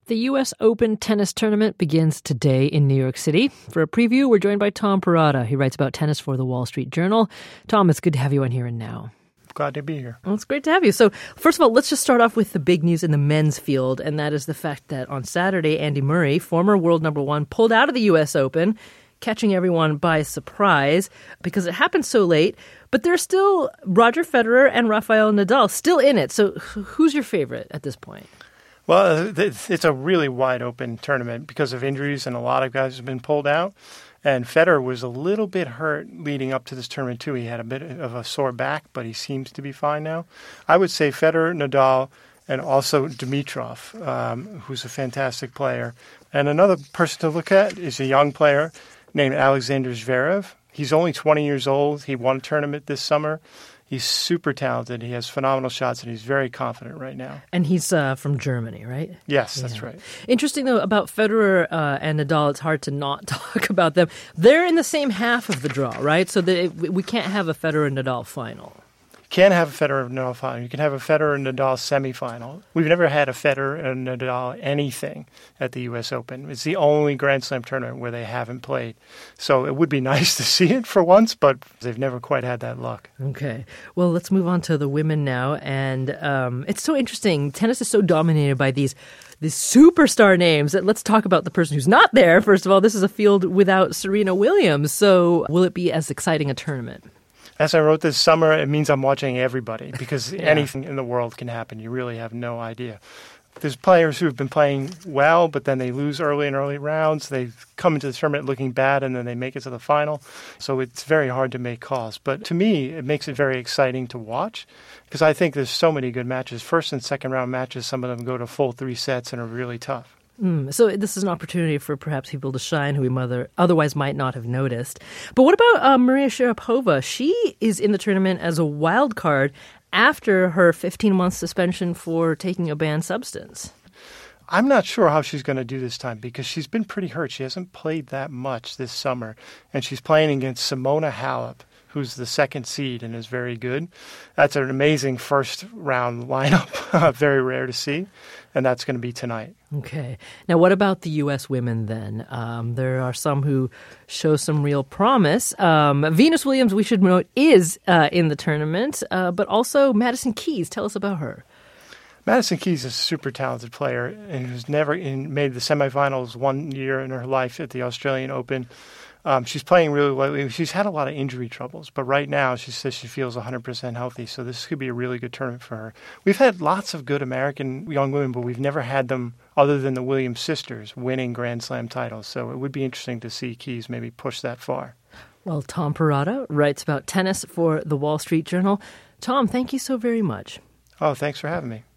The U.S. Open tennis tournament begins today in New York City. For a preview, we're joined by Tom Perrotta. He writes about tennis for the Wall Street Journal. Tom, it's good to have you on Here and Now. Glad to be here. Well, it's great to have you. So, first of all, let's just start off with the big news in the men's field, and that is the fact that on Saturday, Andy Murray, former world number one, pulled out of the U.S. Open, catching everyone by surprise because it happened so late. But there's still Roger Federer and Rafael Nadal still in it. So, who's your favorite at this point? Well, it's a really wide open tournament because of injuries, and a lot of guys have been pulled out. And Federer was a little bit hurt leading up to this tournament, too. He had a bit of a sore back, but he seems to be fine now. I would say Federer, Nadal, and also Dimitrov, who's a fantastic player. And another person to look at is a young player named Alexander Zverev. He's only 20 years old. He won a tournament this summer. He's super talented. He has phenomenal shots, and he's very confident right now. And he's from Germany, right? Yes, that's right. Interesting, though, about Federer and Nadal, it's hard to not talk about them. They're in the same half of the draw, right? So we can't have a Federer-Nadal final. You can't have a Federer-Nadal final. You can have a Federer-Nadal semifinal. We've never had a Federer and Nadal anything at the U.S. Open. It's the only Grand Slam tournament where they haven't played. So it would be nice to see it for once, but they've never quite had that luck. Okay. Well, let's move on to the women now. And it's so interesting. Tennis is so dominated by these superstar names. Let's talk about the person who's not there. First of all, this is a field without Serena Williams. So will it be as exciting a tournament? As I wrote this summer, it means I'm watching everybody because anything in the world can happen. You really have no idea. There's players who have been playing well, but then they lose early in early rounds. They come into the tournament looking bad, and then they make it to the final. So it's very hard to make calls. But to me, it makes it very exciting to watch because I think there's so many good matches. First and second round matches, some of them go to full 3 sets and are really tough. So this is an opportunity for perhaps people to shine who we otherwise might not have noticed. But what about Maria Sharapova? She is in the tournament as a wild card after her 15-month suspension for taking a banned substance. I'm not sure how she's going to do this time because she's been pretty hurt. She hasn't played that much this summer, and she's playing against Simona Halep, who's the second seed and is very good. That's an amazing first-round lineup, very rare to see, and that's going to be tonight. Okay. Now, what about the U.S. women then? There are some who show some real promise. Venus Williams, we should note, is in the tournament, but also Madison Keys. Tell us about her. Madison Keys is a super talented player and who's never made the semifinals one year in her life at the Australian Open. She's playing really well. She's had a lot of injury troubles, but right now she says she feels 100% healthy, so this could be a really good tournament for her. We've had lots of good American young women, but we've never had them, other than the Williams sisters, winning Grand Slam titles, so it would be interesting to see Keys maybe push that far. Well, Tom Perrotta writes about tennis for the Wall Street Journal. Tom, thank you so very much. Oh, thanks for having me.